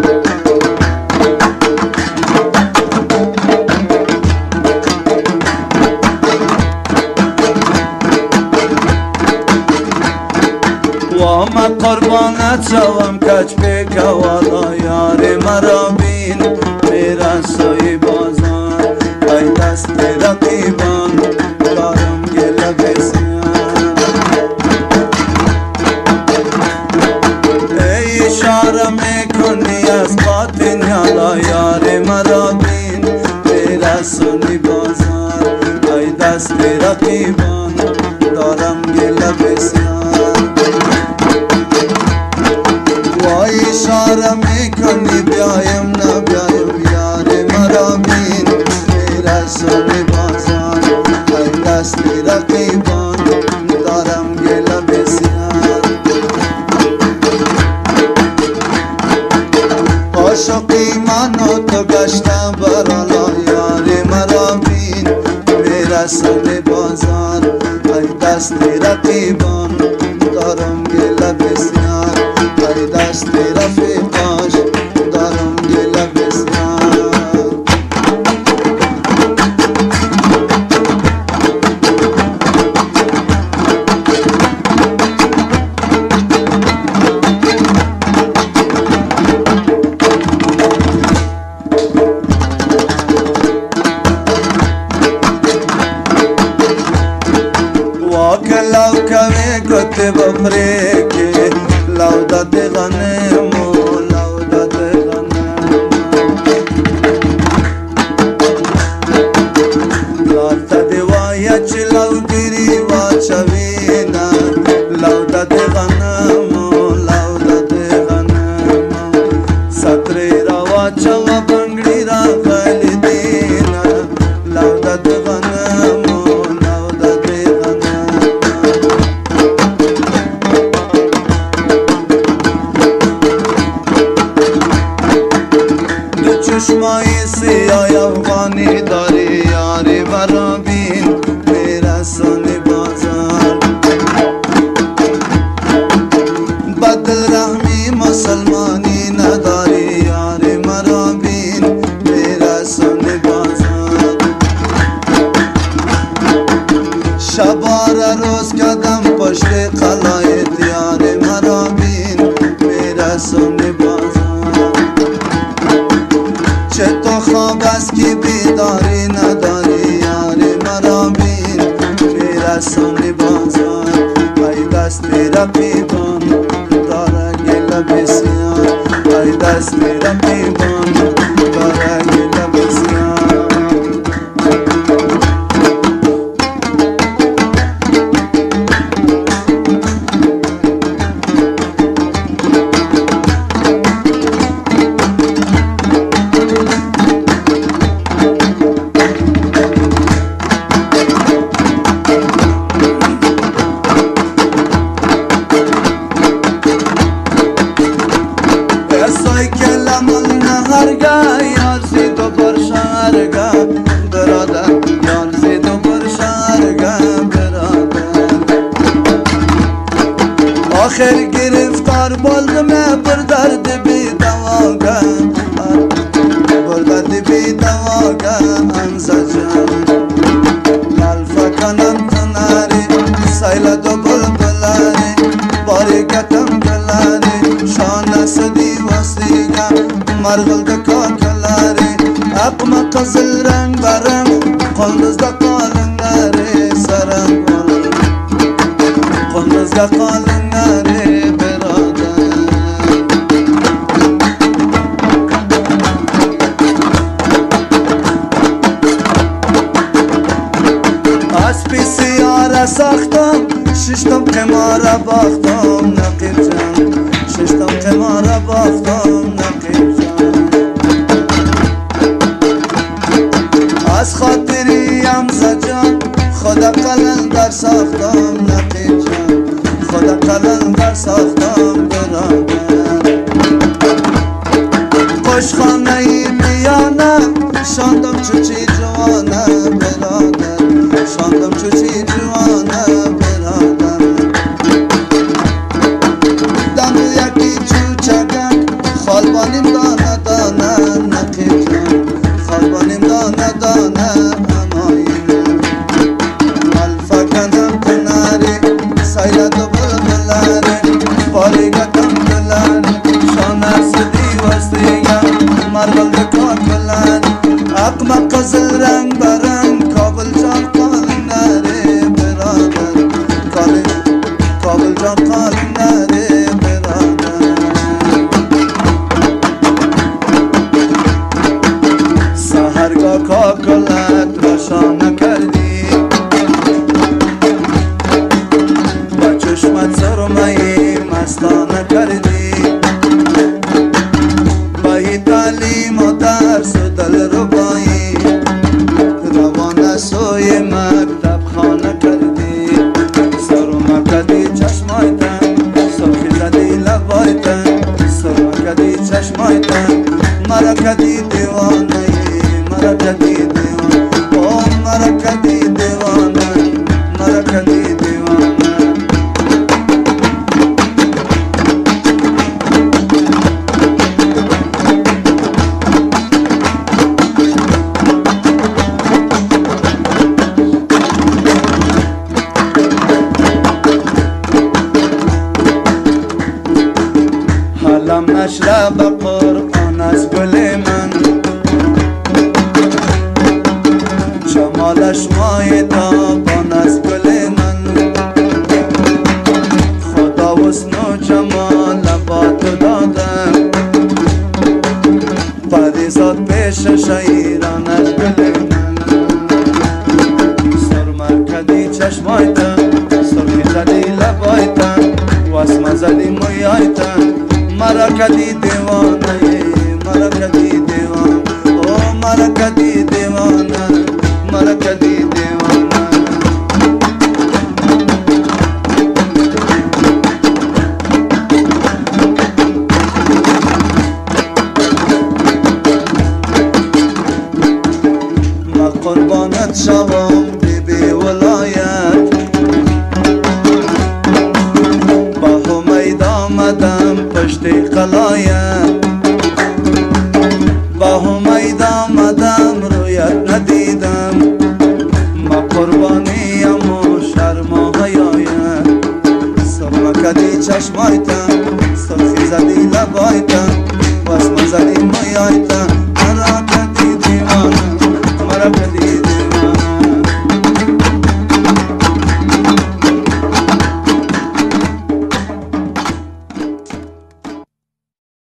من قربانت شوم کج پیک والا یار مرا بین میرسای بازار ای دست رقیبان دارم گله بسیار ای اشاره میکنی از باطن یالا یار مرا بین میرسای بازار ای دست رقیبان دارم گله بسیار وای اشاره میکنی بیایم نبیایم یار مرا بین میرسونی بازار ای دستی رقیبان دارم گله بسیار عاشقی من و تو گشتم برالا یار مرا بین میرسونی بازار ای دستی رقیبان دارم گله بسیار ای دستی رفیقاش دارم گله بسیار واکلاو کوي کوته بفریکه لو داد غنم لو داد غنم لالتا دیوایا چلو گیری واچوینا لو داد غنم لو داد غنم ستری را واچوا بنگڑی را خالی دینا لو داد غنم لو داد غنم چشمای سیاه افغانی داری یاری مرا بین میرسونی بازار بدل رحمی مسلمانی نداری یاری مرا بین میرسونی بازار شبار روز کدم پشت قلایت یاری مرا بین میرسونی بازار چه تو خواب است که بیداری نداری یاری مرا بین میرسونی بازار ای دستی رقیبان داره گله بسیار ای دستی رقیبان داره گله بسیار آخر گرفتار بولدم بر درد بی دواگه بر درد بی دواگه انزا جان الفا کنم تناری سایل دو بلبلاری باری کتم گلاری شانه سدی وستیگه مرغل دکا کلاری اقما قزل رنگ برنگ قلنز دقا لنگاری سرم قلنز دقا لنگاری برادر اسبی سیاره ساختم ششتم قماره باختم نقیب جان ششتم قماره باختم نقیب جان از خاطری امزا جان خدا قلندر ساختم نقیب جان خدا قلندر ساختم برادر خوشخانه ای میانه شاندم چوچی جوانه برادر شاندم چوچی جوانه برادر دانو یکی چوچگک خالبانیم دار سدی وستیگم مربل کار بلند اقمق قزل رنگ برنگ کابل جان قال نره برادر کابل جان قال نره برادر سهرگاه کاکلت روشن کردی با چشمت سرمهی مستانه کردی با این تعلیم و درس و دلربایی روانه سوی مکتب خانه کردی سرمه کردی چشمایتن سرخی زدی لبایتن سرمه کردی چشمایتن مرا کردی دیوانه مرا کردی دیوانه او مرا کردی دیوانه مرا کردی دیوانه حالم مشرب قرآن از گل من جمالش مای تابان از گل من خدا حسن و جمال با تو دادم پریزاد پیش شیران از گل من سرمه کردی چشمایتن سرخی زدی لبایتن واسمه زدی مویایتن مرا کردی دیوانه مرا کردی دیوانه او مرا کردی دیوانه مرا کردی دیوانه ما قربانت شوم بی ولایت با همید آمدم پشت قلایت با همید آمدم رویت ندیدم ما قربانیم و شرم و حیایت سرمه کردی چشمایتم سرخی زدی لبایتم واسمه زدی مویایتم